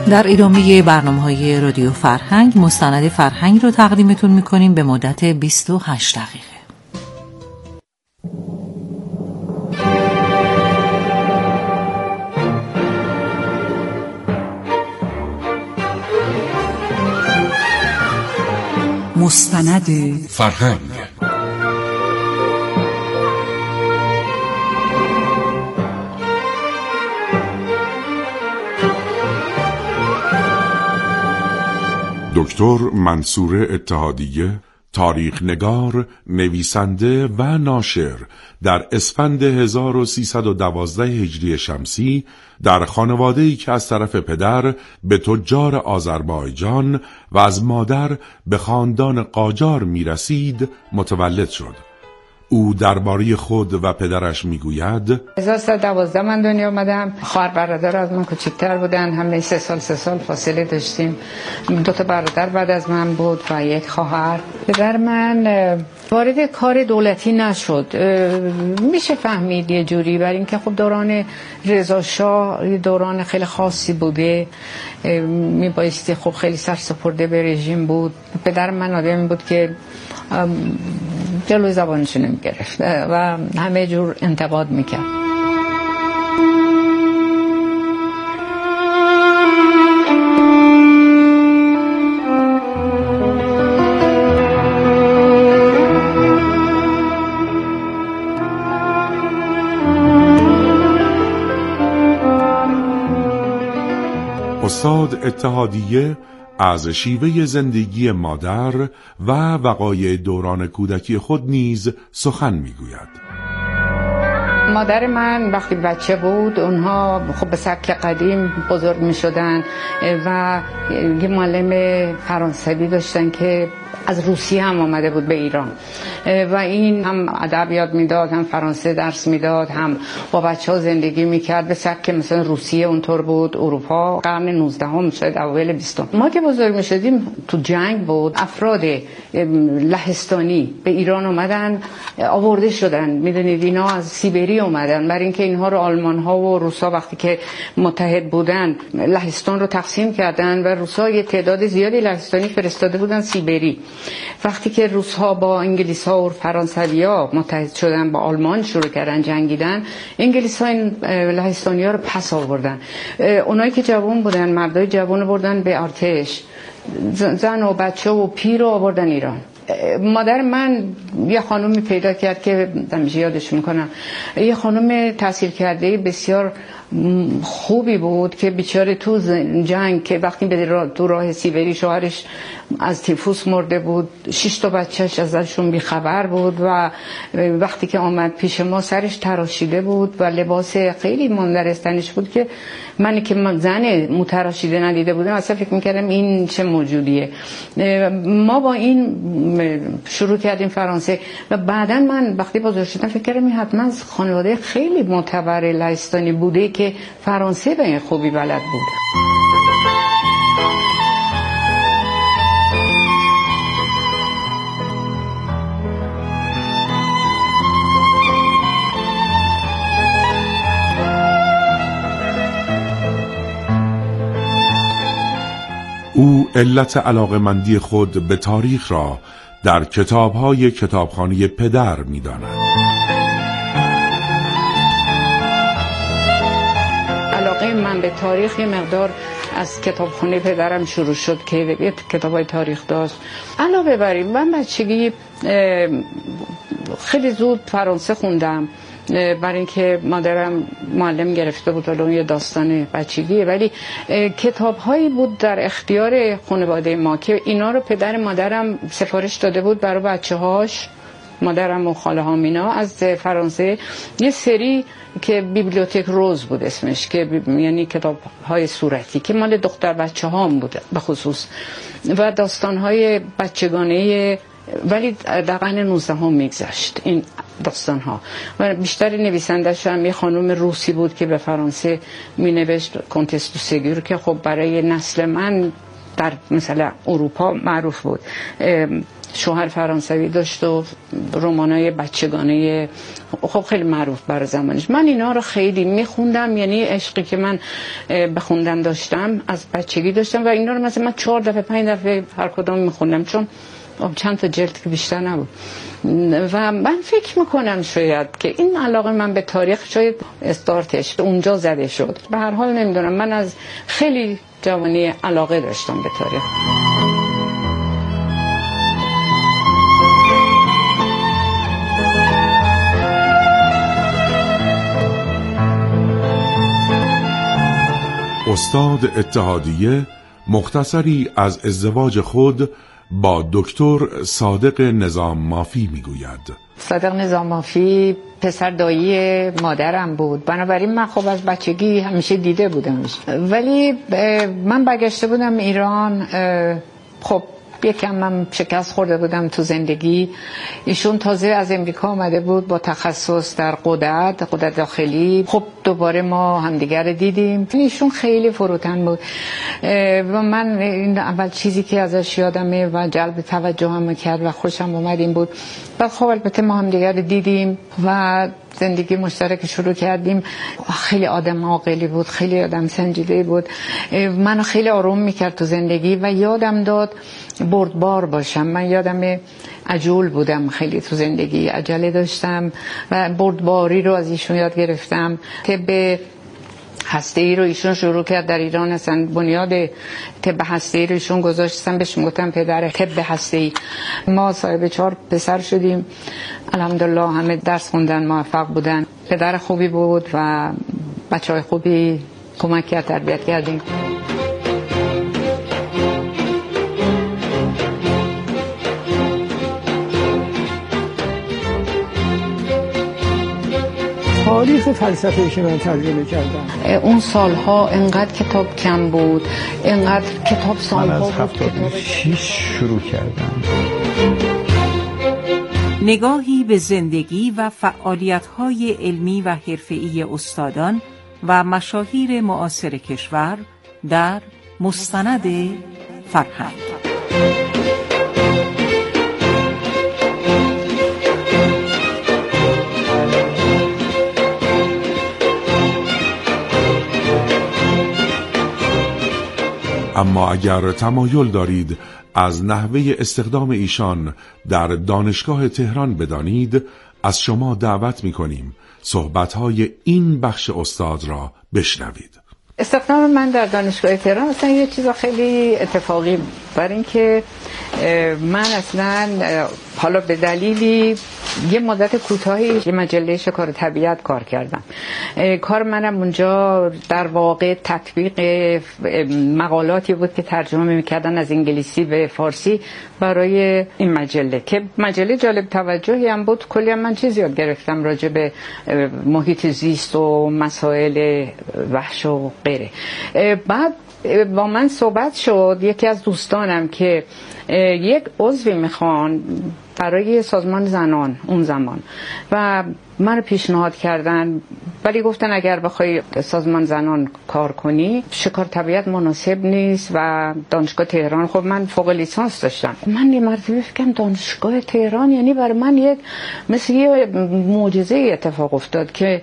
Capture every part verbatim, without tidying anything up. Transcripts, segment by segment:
در ادامه برنامه‌های رادیو فرهنگ مستند فرهنگ رو تقدیمتون می‌کنیم به مدت بیست و هشت دقیقه. مستند فرهنگ. دکتر منصور اتحادیه، تاریخ نگار، نویسنده و ناشر، در اسفند هزار و سیصد و دوازده هجری شمسی در خانواده‌ای که از طرف پدر به تجار آذربایجان و از مادر به خاندان قاجار می‌رسید متولد شد. او درباره خود و پدرش میگوید: هزار و سیصد و دوازده من دنیا آمدم. خواهر برادر از من کوچکتر بودن، همه سه سال سه سال فاصله داشتیم. دو تا برادر بعد از من بود و یک خواهر. پدر من وارد کار دولتی نشد، میشه فهمید یه جوری، برای اینکه خب دوران رضا شاه دوران خیلی خاصی بوده، میبایستی خب خیلی سرسپرده به رژیم بود. پدر من آدمی بود که جلوی زبانش نمیگرفت و همه جور انتقاد میکرد. استاد اتحادیه از شیوه زندگی مادر و وقایع دوران کودکی خود نیز سخن میگوید. مادر من وقتی بچه بود اونها خب به سبک قدیم بزرگ می شدن و یه معلم فرانسوی داشتن که از روسیه هم آمده بود به ایران و این هم ادب یاد میداد، هم فرانسه درس میداد، هم با بچه ها زندگی میکرد به سبک مثلا روسیه اونطور بود. اروپا قرن نوزدهم شاید اوایل بیستم. ما که بزرگ میشدیم تو جنگ بود، افراد لهستانی به ایران اومدن، آورده شدن، میدونید اینا از سیبری اومدن، برای اینکه اینها رو آلمان ها و روسا وقتی که متحد بودن لهستان رو تقسیم کردن و روسا یه تعداد زیادی لهستانی فرستاده بودن سیبری. وقتی که روس‌ها با انگلیس‌ها و فرانسوی‌ها متحد شدن با آلمان شروع کردن جنگیدن، انگلیس‌ها این لهستانی‌ها رو پس آوردن. اونایی که جوان بودن، مردای جوان بردن به ارتش، زن و بچه و پیر رو آوردن ایران. مادر من یه خانومی پیدا کرد که همیشه یادش میکنم، یه خانم تحصیل کرده بسیار خوبی بود که بیچاره تو جنگ که وقتی به تو راه سیبری شوهرش از تیفوس مرده بود، شش تا بچهش ازشون بیخبر بود و وقتی که آمد پیش ما سرش تراشیده بود و لباس خیلی ماندرستنش بود که منی که زن متراشیده ندیده بودم اصلا فکر میکردم این چه موجودیه. ما با این شروع کردیم فرانسه و بعدا من وقتی بزرگ شدم فکر کردم این حتما خانواده خیلی معتبر لهستانی بوده که فرانسه به این خوبی بلد بود. او علت علاقمندی خود به تاریخ را در کتاب‌های کتابخانه پدر می‌داند. علاقه من به تاریخ یه مقدار از کتابخانه پدرم شروع شد که کتاب‌های تاریخ داشت. علاوه بر این من بچگی خیلی زود فرانسه خوندم، برای اینکه مادرم معلم گرفته بود. الان یه داستان بچگیه ولی کتاب‌هایی بود در اختیار خانواده ما که اینا رو پدر مادرم سفارش داده بود برای بچه‌هاش، مادرم و خاله هام اینا از فرانسه. یه سری که بیبلیوتک روز بود اسمش، که یعنی کتاب‌های صورتی که مال دختر بچه‌هام بود به خصوص و داستان‌های بچگانه، ولی در قرن نوزدهم میگذشت این داستان ها و بیشتر نویسندش هم یه خانم روسی بود که به فرانسه می نوشت، کنتس دو سگور، که خب برای نسل من در مثلا اروپا معروف بود. شوهر فرانسوی داشت و رمانای بچگانه خب خیلی معروف برای زمانش. من اینا رو خیلی میخوندم، یعنی عشقی که من بخوندن داشتم از بچگی داشتم و اینا رو مثلا من چهار دفعه پنج دفعه هر کدوم میخوندم، چون چند تا جلد که بیشتر نبود. و من فکر میکنم شاید که این علاقه من به تاریخ شاید استارتش اونجا زده شد. به هر حال نمیدونم، من از خیلی جوانی علاقه داشتم به تاریخ. استاد اتحادیه مختصری از ازدواج خود با دکتر صادق نظام مافی میگوید. صادق نظام مافی پسر دایی مادرم بود، بنابراین من خب از بچگی همیشه دیده بودمش. ولی من برگشته بودم ایران، خب یکم من شکست خورده بودم تو زندگی. ایشون تازه از امریکا آمده بود با تخصص در غدد غدد داخلی. خب دوباره ما همدیگر رو دیدیم. ایشون خیلی فروتن بود و من این اول چیزی که ازش یادمه و جلب توجهم کرد و خوشم اومد این بود. بعد خب البته ما همدیگر رو دیدیم و زندگی مشترک شروع کردیم. خیلی آدم عاقلی بود، خیلی آدم سنجیده بود، منو خیلی آروم میکرد تو زندگی و یادم داد بردبار باشم. من یادم عجول بودم خیلی تو زندگی، عجله داشتم و بردباری رو از ایشون یاد گرفتم. طب هسته‌ای رو ایشون شروع کرد در ایران، اصلا بنیاد طب هسته‌ای رو ایشون گذاشتن، بهش میگفتن پدر طب هسته‌ای. ما صاحب چهار پسر شدیم، الحمدلله همه درس خوندن، موفق بودن. پدر خوبی بود و بچهای خوبی کمک کرد، تربیت کردیم. تاریخ فلسفه‌ای که من ترجمه کردم، اون سالها انقدر کتاب کم بود، انقدر کتاب سالها بود. من از هفتاد و شش شروع کردم. نگاهی به زندگی و فعالیت‌های علمی و حرفه‌ای استادان و مشاهیر معاصر کشور در مستند فرهنگ. اما اگر تمایل دارید از نحوه استخدام ایشان در دانشگاه تهران بدانید، از شما دعوت می‌کنیم صحبت‌های این بخش استاد را بشنوید. استخدام من در دانشگاه تهران اصلا یه چیز خیلی اتفاقی، برای اینکه من اصلا حالا به دلیلی یه مدت کوتاهی یه مجله شکار طبیعت کار کردم. کار منم اونجا در واقع تطبیق مقالاتی بود که ترجمه میکردن از انگلیسی به فارسی برای این مجله، که مجله جالب توجهی هم بود. کلی هم من چیزی یاد گرفتم راجع به محیط زیست و مسائل وحش و غیره. بعد با من صحبت شد یکی از دوستانم که یک عضوی میخوان برای سازمان زنان اون زمان و من رو پیشنهاد کردن، ولی گفتن اگر بخوای سازمان زنان کار کنی شکار طبیعت مناسب نیست و دانشگاه تهران. خب من فوق لیسانس داشتم. من یه مرتبه فکرم دانشگاه تهران یعنی برای من یک مثل یه معجزه اتفاق افتاد که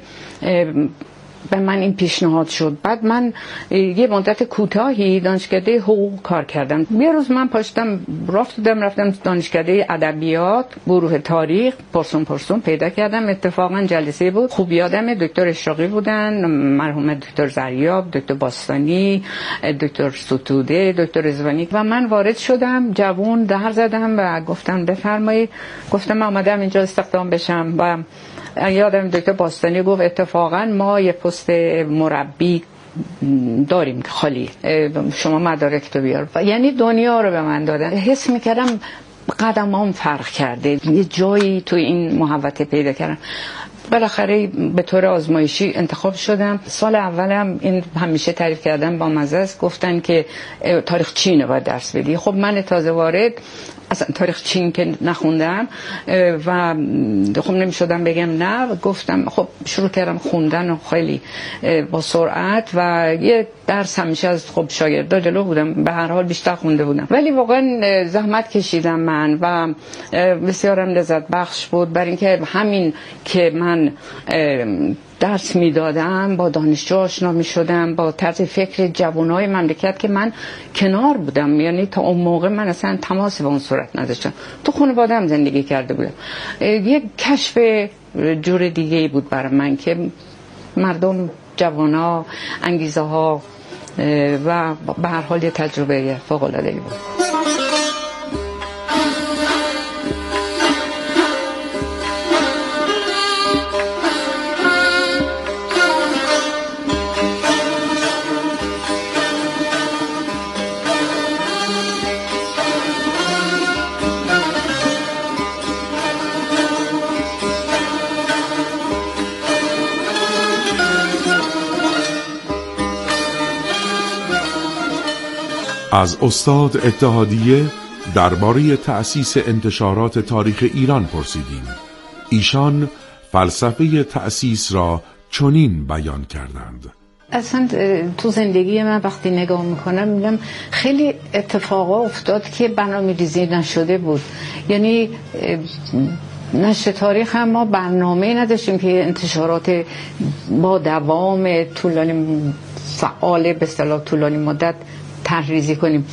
به من این پیشنهاد شد. بعد من یه مدت کوتاهی دانشکده حقوق کار کردم. یه روز من پاشتم رفتم رفتم دانشکده ادبیات گروه تاریخ، پرسون پرسون پیدا کردم. اتفاقا جلسه بود، خوب یادمه دکتر اشراقی بودن، مرحوم دکتر زریاب، دکتر باستانی، دکتر ستوده، دکتر رضوانی و من وارد شدم. جوون در زدم و گفتم بفرمایید. گفتم من اومدم اینجا استخدام بشم و یادم دکتر باستانی گفت اتفاقا ما یه پست مربی داریم خالی، شما مدارک تو بیار. یعنی دنیا رو به من دادن. حس میکردم قدمام فرق کرده، یه جایی تو این محوطه پیدا کردم. بالاخره به طور آزمایشی انتخاب شدم. سال اولم این همیشه تعریف کردم با مزه است، گفتن که تاریخ چین باید درس بدی. خب من تازه وارد اصلا تاریخ چین که نخوندم و خب نمی‌شدم بگم نه، گفتم خب شروع کردم خوندن و خیلی با سرعت و یه درس همیشه از خب شاگردا جلو بودم، به هر حال بیشتر خونده بودم، ولی واقعا زحمت کشیدم من و بسیارم لذت بخش بود. برای اینکه همین که من درس میدادم با دانشجو آشنا میشدم، با طرز فکر جوانای مملکت که من کنار بودم، یعنی تا اون موقع من اصلا تماس با اون صورت نداشتم، تو خانواده‌ام زندگی کرده بودم. یک کشف جور دیگه بود برای من که مردم، جوانا، انگیزه ها و به هر حال یه تجربه فوق‌العاده‌ای بود. از استاد اتحادیه درباره تأسیس انتشارات تاریخ ایران پرسیدیم. ایشان فلسفه تأسیس را چنین بیان کردند: اصلا تو زندگی من وقتی نگاه میکنم میبینم خیلی اتفاقا افتاد که برنامه‌ریزی نشده بود. یعنی نشر تاریخ هم ما برنامه نداشتیم که انتشارات با دوام طولانی فعال به اصطلاح طولانی مدت تحریزی کنیم.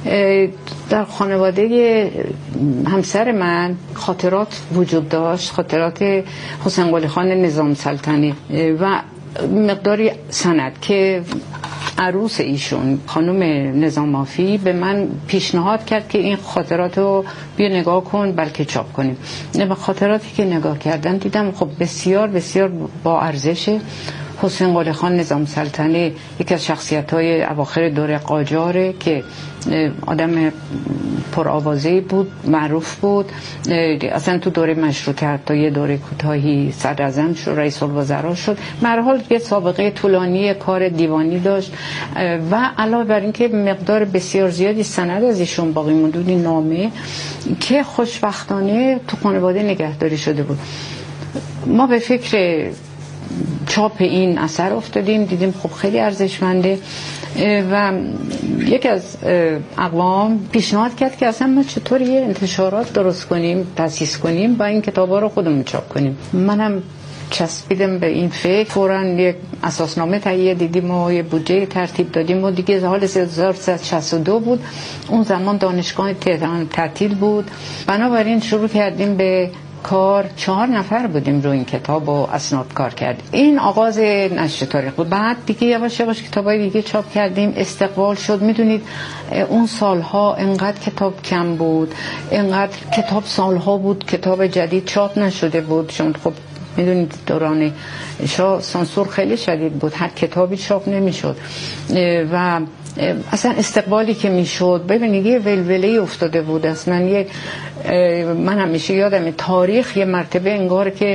در خانواده همسر من خاطرات وجود داشت، خاطرات حسین قلی خان نظام سلطنی و مقداری سند که عروس ایشون خانم نظامافی به من پیشنهاد کرد که این خاطرات رو بیا نگاه کن بلکه چاپ کنیم. به خاطراتی که نگاه کردم دیدم خب بسیار بسیار با ارزشه. حسین قلی خان نظام سلطنی یکی از شخصیت‌های اواخر دوره قاجاره که آدم پرآوازه‌ای بود، معروف بود. اصلا تو دوره مشروطه تا یه دوره کوتاهی صدر اعظم شد، رئیس الوزراء شد. به هر حال یه سابقه طولانی کار دیوانی داشت و علاوه بر این که مقدار بسیار زیادی سند از ایشون باقی مونده، نامه که خوشبختانه تو خانواده نگهداری شده بود. ما به فکر چاپ این اثر افتادیم، دیدیم خب خیلی ارزشمنده و یکی از اقوام پیشنهاد کرد که اصلا ما چطور یه انتشارات درست کنیم، تأسیس کنیم و این کتابا رو خودمون چاپ کنیم. منم چسبیدم به این فکر، فوراً یک اساسنامه تهیه دیدیم و یه بودجه ترتیب دادیم و دیگه سال هزار و سیصد و شصت و دو بود. اون زمان دانشگاه تهران تعطیل بود، بنابراین شروع کردیم به کار. چهار نفر بودیم روی این کتاب و اسناد کار کردیم. این آغاز نشر تاریخ بود. بعد دیگه یواش یواش کتابای دیگه چاپ کردیم، استقبال شد. میدونید اون سالها انقدر کتاب کم بود، انقدر کتاب سالها بود کتاب جدید چاپ نشده بود، چون خب میدونید دوران شاه سانسور خیلی شدید بود، هر کتابی چاپ نمیشد و اصلا استقبالی که میشد ببینید یه ولوله افتاده بود. اصلا یه من همیشه یادم تاریخ یه مرتبه انگار که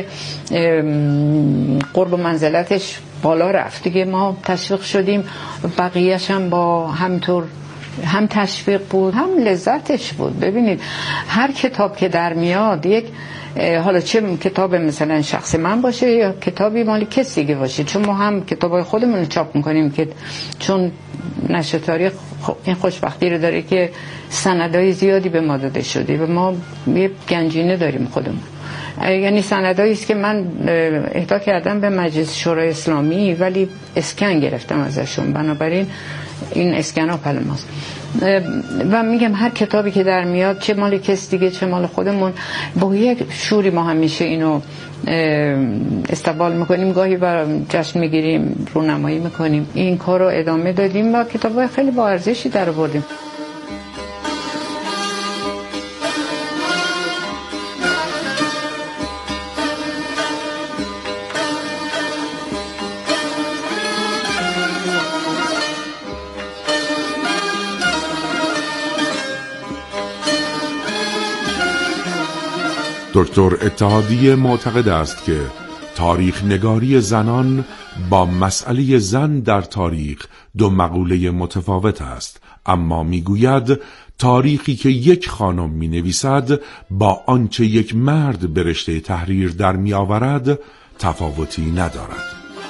قرب منزلتش بالا رفت دیگه. ما تشویق شدیم، بقیه‌اش هم با همطور هم تشویق بود هم لذتش بود. ببینید هر کتاب که در میاد، یک حالا چه کتاب مثلا شخص من باشه یا کتابی مال کسی دیگه باشه، چون ما هم کتابای خودمون رو چاپ میکنیم که چون نشر تاریخ این خوشبختی رو داره که سندای زیادی به ما داده شده و ما یه گنجینه داریم خودمون. یعنی سندایی است که من اهدا کردم به مجلس شورای اسلامی ولی اسکن گرفتم ازشون، بنابراین این اسکن ها پل ماست و میگم هر کتابی که در میاد چه مال کس دیگه چه مال خودمون با یک شوری ما همیشه اینو استقبال میکنیم، گاهی بر جشن میگیریم، رونمایی میکنیم. این کار رو ادامه دادیم و کتابای خیلی با ارزشی در آوردیم. دکتر اتحادیه معتقد است که تاریخ نگاری زنان با مسئله زن در تاریخ دو مقوله متفاوت است، اما میگوید تاریخی که یک خانم می نویسد با آنچه یک مرد به رشته تحریر در می آورد تفاوتی ندارد.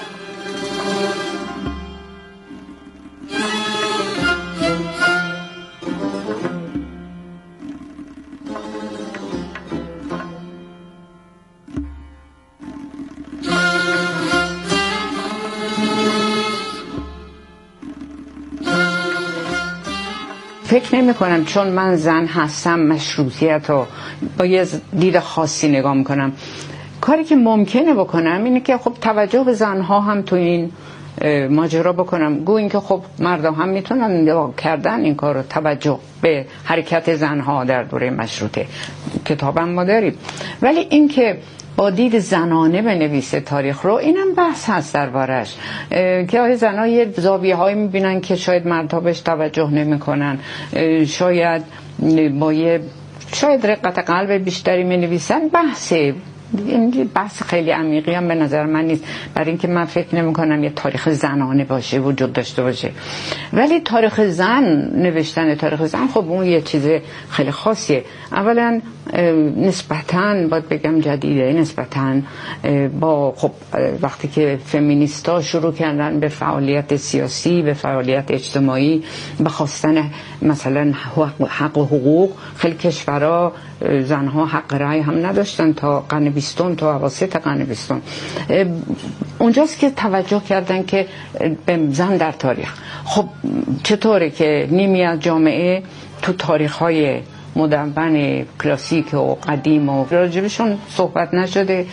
فکر نمی کنم چون من زن هستم مشروطیت رو با یه دید خاصی نگاه میکنم. کاری که ممکنه بکنم اینه که خب توجه به زنها هم تو این ماجرا بکنم، گو این که خب مردم هم میتونن کردن این کار رو، توجه به حرکت زنها در دوره مشروطه. کتابم ما داریم، ولی این که با دید زنانه بنویسه تاریخ رو، اینم بحث هست دربارش که آیا زنها یه زاویه هایی میبینن که شاید مردها بهش توجه نمیکنن، شاید با یه شاید رقت قلب بیشتری منویسن. بحثه این بحث خیلی عمیقی هم به نظر من نیست، برای اینکه من فکر نمی کنم یه تاریخ زنانه باشه وجود داشته باشه. ولی تاریخ زن، نوشتن تاریخ زن، خب اون یه چیز خیلی خاصیه. اولا نسبتاً باید بگم جدیده، نسبتاً با خب وقتی که فمینیستا شروع کردن به فعالیت سیاسی، به فعالیت اجتماعی، به خواستن مثلا حق و حقوق، خیلی کشورها زنها حق رأی هم نداشتن تا قرن بیستم، تا اواسط قرن بیستم. اونجاست که توجه کردن که به زن در تاریخ. خب چطوره که نیمی از جامعه تو تاریخ‌های مدون کلاسیک و قدیم و راجبشون صحبت نشده،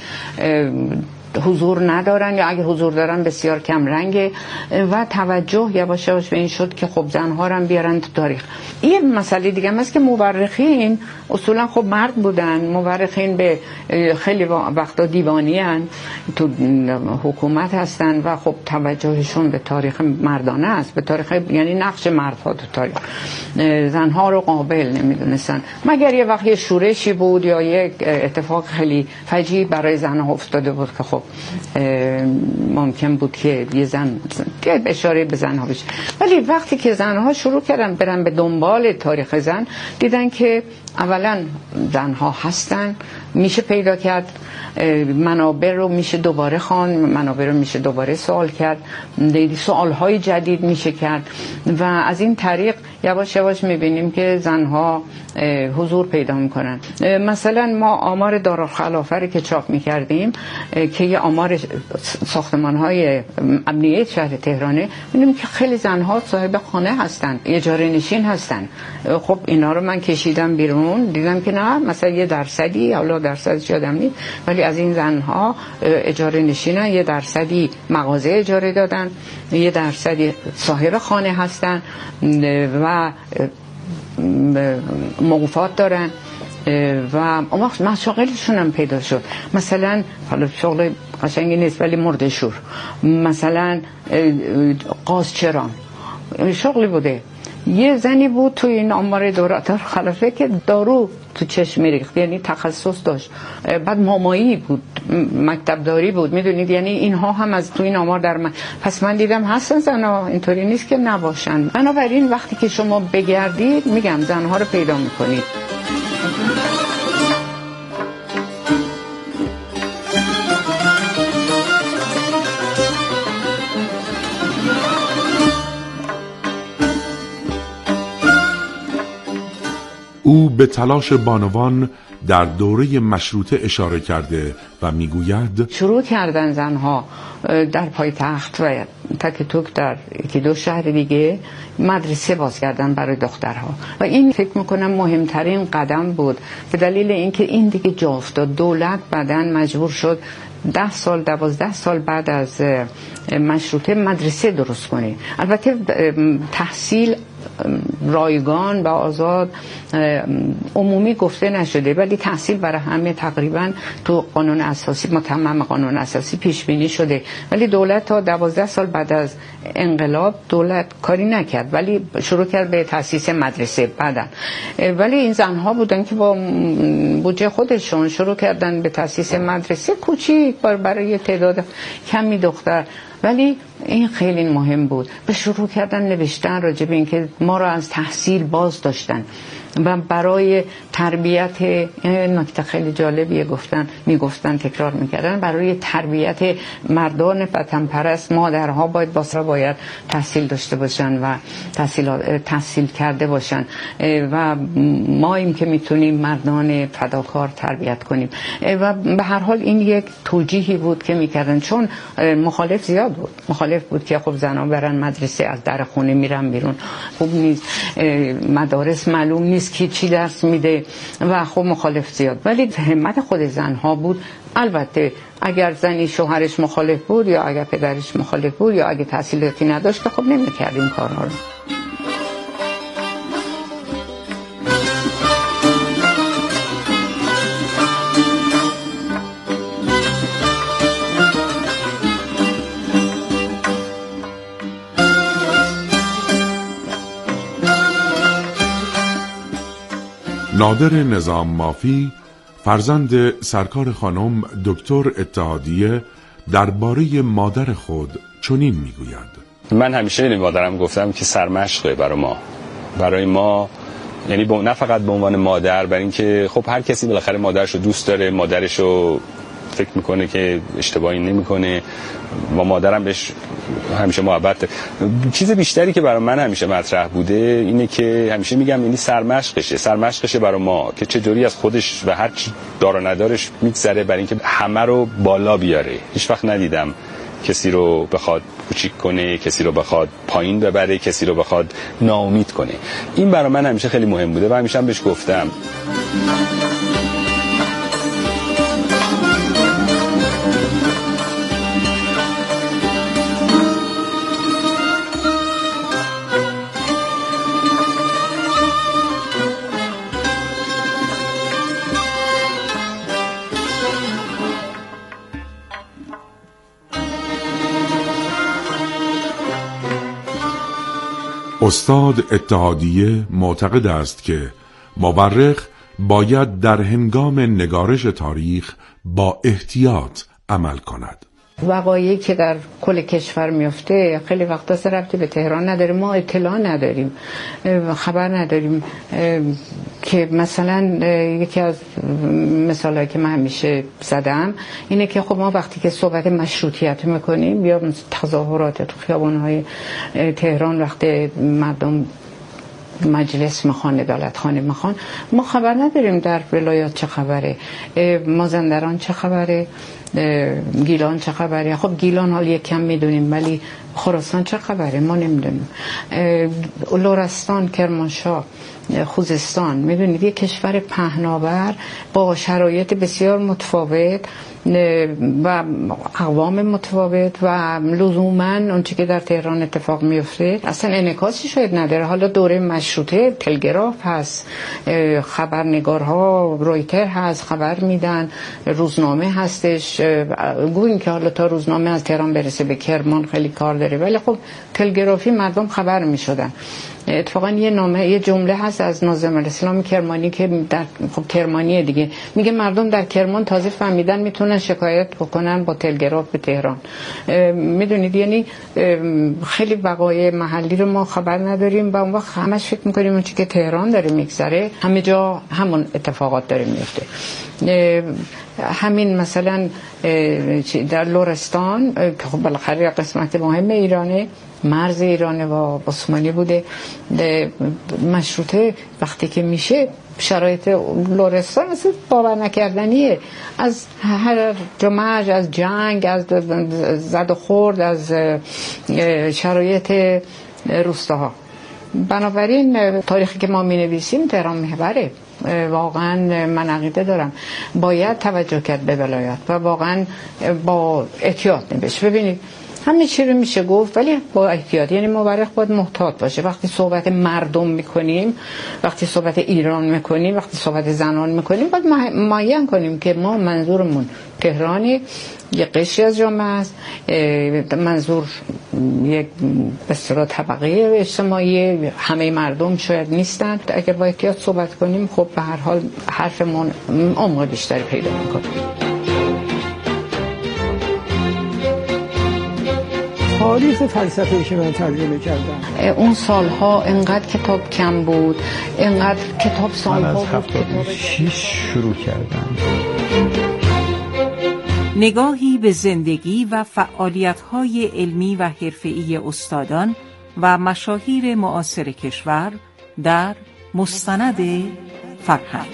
حضور ندارن، یا اگه حضور دارن بسیار کم رنگه، و توجه یواش یواش به این شد که خب زنها رو هم بیارن تو تاریخ. یه مسئله دیگه هم هست که مورخین اصولا خب مرد بودن، مورخین به خیلی وقتا دیوانی هن، تو حکومت هستن و خب توجهشون به تاریخ مردانه است، به تاریخ یعنی نقش مردها تو تاریخ. زنها رو قابل نمیدونستن، مگر یه وقت یه شورشی بود یا یک اتفاق خیلی فجیع برای زنها افتاده بود که خب ممکن بود که یه زن که اشاره به زنها بشه. ولی وقتی که زنها شروع کردن برن به دنبال تاریخ زن، دیدن که اولا زنها هستن، میشه پیدا کرد، منابع رو میشه دوباره خوان، منابع رو میشه دوباره سوال کرد، سوالهای جدید میشه کرد، و از این طریق یواش یواش میبینیم که زنها حضور پیدا میکنن. مثلا ما آمار دارالخلافه که چاپ میکردیم که یه آمار ساختمانهای امنیت شهر تهرانه، میبینیم که خیلی زنها صاحب خانه هستن، اجاره نشین هستن. خب اینا رو من کشیدم بیرون، دیدم که نه، مثلا یه درصدی، حالا درصدش یادم نیست، ولی از این زنها اجاره نشینن، یه درصدی مغازه اجاره دادن، یه درصدی صاحب خانه هستن و موقوفات دارن و مشاغلشون هم پیدا شد. مثلا حالا شغل قشنگی نیست ولی مردشور، مثلا قازچران شغلی بوده. یه زنی بود تو این آمار دورات خلافه که دارو تو چشم میریخت، یعنی تخصص داشت، بعد مامایی بود، مکتب داری بود، میدونید، یعنی اینها هم از تو این آمار در من. پس من دیدم هستن زنها، اینطوری نیست که نباشن. بنابراین وقتی که شما بگردید، میگم زنها رو پیدا میکنید. او به تلاش بانوان در دوره مشروطه اشاره کرده و میگوید شروع کردن زنها در پایتخت و تک توک در یکی دو شهر دیگه مدرسه باز کردن برای دخترها، و این فکر میکنم مهمترین قدم بود، به دلیل اینکه این دیگه جا افتاد. دولت بعدن مجبور شد ده سال دوازده سال بعد از مشروطه مدرسه درست کنه. البته تحصیل رایگان و آزاد عمومی گفته نشده، ولی تحصیل برای همه تقریبا تو قانون اساسی، متمم قانون اساسی پیش بینی شده. ولی دولت تا دوازده سال بعد از انقلاب دولت کاری نکرد، ولی شروع کرد به تأسیس مدرسه بعدن. ولی این زنها بودن که با بودجه خودشون شروع کردن به تأسیس مدرسه کوچیک برای تعداد کمی دختر. ولی این خیلی مهم بود، به شروع کردن نوشتن راجع به اینکه ما را از تحصیل باز داشتن و برای تربیت، نکته خیلی جالبیه گفتن میگفتن تکرار میکردن، برای تربیت مردان وطن پرست مادرها باید باسرا باید تحصیل داشته باشن و تحصیل تحصیل کرده باشن و ما ایم که میتونیم مردان فداکار تربیت کنیم. و به هر حال این یک توجیهی بود که میکردن، چون مخالف زیاد بود. مخالف بود که خب زنان برن مدرسه، از در خونه میرن بیرون، خوب نیست، مدارس معلوم نیست کی چی درس میده و خب مخالف زیاد. ولی همت خود زنها بود. البته اگر زنی شوهرش مخالف بود یا اگر پدرش مخالف بود یا اگر تحصیلاتی نداشت خب نمی‌کرد این کارها رو. نادر نظام مافی، فرزند سرکار خانم دکتر اتحادیه، درباره مادر خود چنین میگوید: من همیشه به مادرم گفتم که سرمشقه برای ما برای ما یعنی نه فقط به عنوان مادر، برای اینکه خب هر کسی بالاخره مادرشو دوست داره، مادرشو فکر میکنه که اشتباهی نمیکنه و مادرم بهش همیشه محبت داره. چیز بیشتری که برای من همیشه مطرح بوده اینه که همیشه میگم یعنی سرمشقشه سرمشقشه برای ما که چجوری از خودش و هر چی دار و ندارش میگذره برای اینکه همه رو بالا بیاره. هیچ وقت ندیدم کسی رو بخواد کوچیک کنه، کسی رو بخواد پایین ببره، کسی رو بخواد ناامید کنه. این برای من همیشه خیلی مهم بوده و همیشه هم بهش گفتم. استاد اتحادیه معتقد است که مورخ باید در هنگام نگارش تاریخ با احتیاط عمل کند. وقایعی که در کل کشور میفته خیلی وقتا سر ربطی به تهران نداره، ما اطلاع نداریم، خبر نداریم. که مثلا یکی از مثالایی که من همیشه زدم اینه که خب ما وقتی که صحبت مشروطیت میکنیم یا تظاهرات تو خیابان‌های تهران وقتی مردم مجلس میخوان، عدالت خانه میخوان، ما خبر نداریم در ولایات چه خبره، مازندران چه خبره، گیلان چه خبره. خب گیلان حال یک کم میدونیم ولی خراسان چه خبره ما نمیدونیم. لرستان، کرمانشاه، خوزستان، میدونید یک کشور پهناور با شرایط بسیار متفاوت و اقوام متفاوت و لزوما اونچه که در تهران اتفاق میفته اصلا انعکاسی شاید نداره. حالا دوره مشروطه تلگراف هست، خبرنگارها رویتر هست خبر میدن، روزنامه هستش، گوییم که حالا تا روزنامه از تهران برسه به کرمان خیلی کار داره، ولی خب تلگرافی مردم خبر میشدن. اتفاقا یه نامه یه جمله هست از ناظم الاسلام کرمانی که در خب کرمانیه دیگه، میگه مردم در کرمان تازه فهمیدن میتونن شکایت بکنن با تلگراف به تهران. میدونید یعنی خیلی وقایع محلی رو ما خبر نداریم و اون وقت همش فکر میکنیم اون چیزی که تهران داره میگذره همه جا همون اتفاقات داره میفته. همین مثلا در لرستان که خب بالاخره قسمت مهم ایرانه، مرز ایران و عثمانی بوده، مشروطه وقتی که میشه شرایط لرستان اصلا باور نکردنیه، از هر جمعج، از جنگ، از زد و خورد، از شرایط روستاها. بنابراین تاریخی که ما می نویسیم تهران محوره. واقعا من عقیده دارم باید توجه کرد به ولایات و واقعا با احتیاط نوشت. ببینید همه چی رو میشه گفت ولی با احتیاط. یعنی مورخ باید محتاط باشه. وقتی صحبت مردم میکنیم، وقتی صحبت ایران میکنیم، وقتی صحبت زنان میکنیم، باید معین کنیم که ما منظورمون تهرانی، یک قشری از جامعه است، منظور یک به اصطلاح طبقه اجتماعی، همه مردم شاید نیستند. اگر با احتیاط صحبت کنیم خب به هر حال حرفمون عمق بیشتری پیدا میکنه. تاریخ فلسفه‌ای که من ترجمه کردم، اون سالها انقدر کتاب کم بود، انقدر کتاب سالها بود. من از هفتاد و شش شروع کردم. نگاهی به زندگی و فعالیت‌های علمی و حرفه‌ای استادان و مشاهیر معاصر کشور در مستند فرهنگ.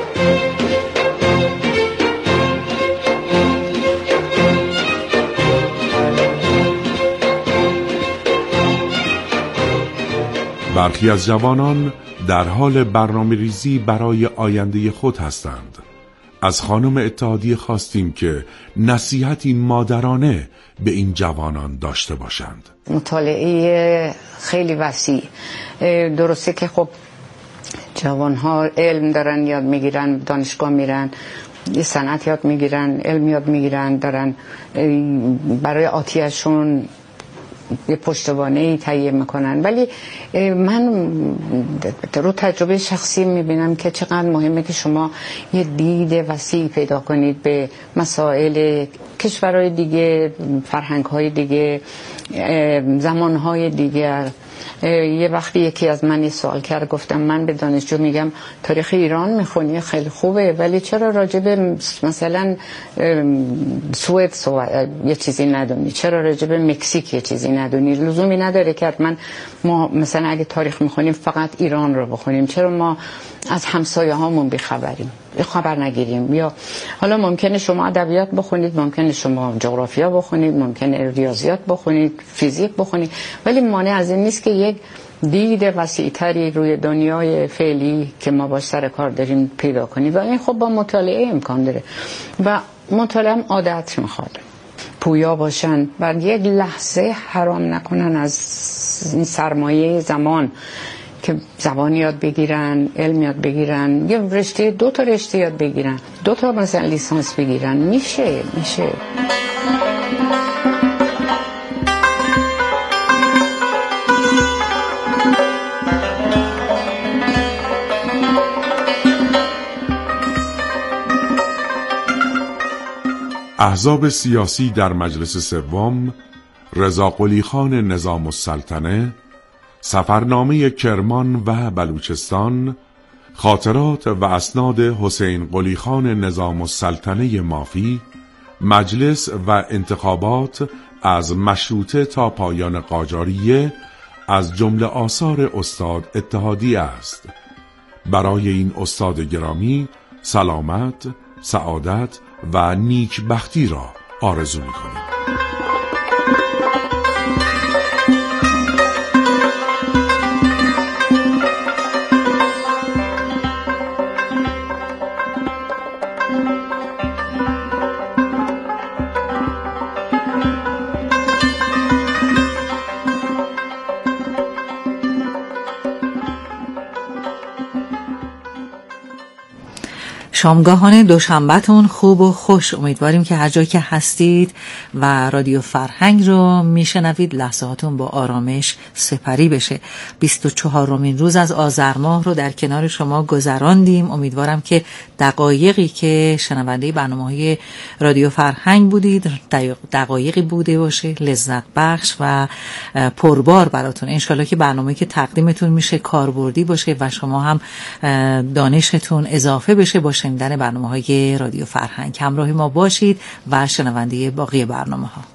برخی از جوانان در حال برنامه‌ریزی برای آینده خود هستند. از خانم اتحادیه خواستیم که نصیحتی مادرانه به این جوانان داشته باشند. مطالعه خیلی وسیع. درسته که خب جوانها علم دارن، یاد میگیرن، دانشگاه میرن، یه صنعت یاد میگیرن، علم یاد میگیرن، دارن برای آتیشون یه پشتوانه‌ای تهیه میکنن. ولی من رو تجربه شخصی میبینم که چقدر مهمه که شما یه دید وسیع پیدا کنید به مسائل کشورهای دیگه، فرهنگ‌های دیگه، زمانهای دیگر. یه وقتی یکی از من یه سوال کرد، گفتم من به دانشجو میگم تاریخ ایران میخونی خیلی خوبه ولی چرا راجع به مثلا سوئد یه چیزی ندونی، چرا راجع به مکزیک یه چیزی ندونی؟ لزومی نداره که حتما ما مثلا اگه تاریخ میخونیم فقط ایران رو بخونیم، چرا ما از همسایه هامون بیخبریم، خبر نگیریم؟ یا حالا ممکنه شما ادبیات بخونید، ممکنه شما جغرافیا بخونید، ممکنه ریاضیات بخونید، فیزیک بخونید، ولی مانع از این نیست که یک دید وسیع‌تری روی دنیای فعلی که ما باش سر کار داریم پیدا کنید. و این خب با مطالعه امکان داره و مطالعه هم عادت میخواد، پویا باشن و یک لحظه حرام نکنن از این سرمایه زمان که زبان یاد بگیرن، علم یاد بگیرن، یه رشته، دو تا رشته یاد بگیرن، دو تا مثلا لیسانس بگیرن. میشه میشه احزاب سیاسی در مجلس سوم، رضا قلی خان نظام السلطنه، سفرنامه کرمان و بلوچستان، خاطرات و اسناد حسین قلی خان نظام السلطنه مافی، مجلس و انتخابات از مشروطه تا پایان قاجاریه از جمله آثار استاد اتحادیه است. برای این استاد گرامی سلامت، سعادت و نیکبختی را آرزو می‌کنیم. شامگاهان دوشنبه‌تون خوب و خوش. امیدواریم که هر جایی که هستید و رادیو فرهنگ رو میشنوید لحظاتون با آرامش سپری بشه. بیست و چهارمین روز از آذر ماه رو در کنار شما گذراندیم. امیدوارم که دقایقی که شنونده برنامه‌های رادیو فرهنگ بودید دقایقی بوده باشه لذت بخش و پربار براتون. انشالله که برنامه‌ای که تقدیمتون میشه کاربردی باشه و شما هم دانشتون اضافه بشه با شنیدن برنامه‌های رادیو فرهنگ. همراه ما باشید و شنونده باقی برنامه‌ها.